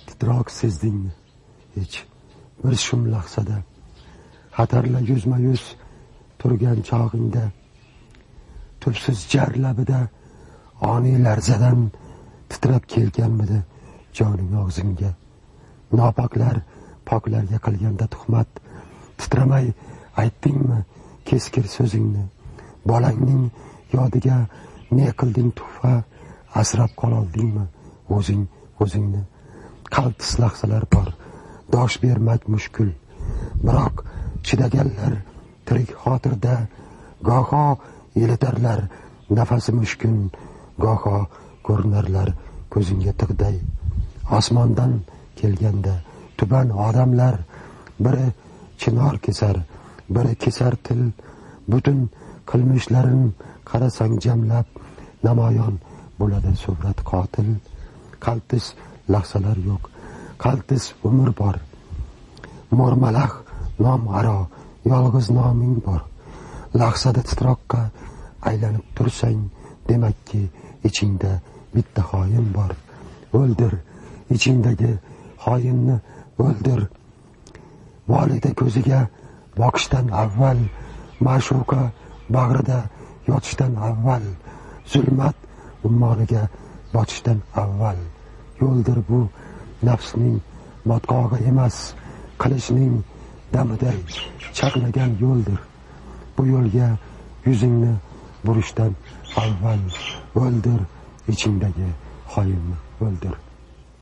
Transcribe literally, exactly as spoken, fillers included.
titroq sezdingmi hech bir shum lahzada, xatarla yuzma yuz turgan chog'ingda, tubsiz jar labida oniy larzadan titrab kelganmidi joning og'zingga? Nopoklar poklarga qilganda tuhmat, titramay aytdingmi keskir so'zingni? Bolangning yodiga ne qilding tuhfa, asrab qololdingmi o'zing o'zingni? Qaltis lahzalar bor, dosh bermak mushkul, biroq chidaganlar tirik xotirda, goho elitarlar nafasi mushkun, goho ko'rinarlar ko'zingga tig'day. Osmondan kelganda tuban odamlar, biri chinor kesar, biri kesar til, butun qilmishlarin qarasang jamlab, namoyon bo'ladi surat qotil. Qaltis lahzalar yo'q, qaltis umr bor, mo'rmalax nom aro yolg'iz noming bor. Lahzada titroqqa aylanib tursang, demakki ichingda bitta xoin bor. O'ldir ichingdagi xoinni, o'ldir. Volida ko'ziga boqishdan avval, ma'shuqa bag'rida yotishdan avval, zulmat ummoniga botishdan avval. Yo'ldir bu nafsning motqog'i emas, qilishning damiday chaqnagan yo'ldir. Bu yo'lga yuzingni burishdan avval o'ldir ichingdagi xoinni, o'ldir.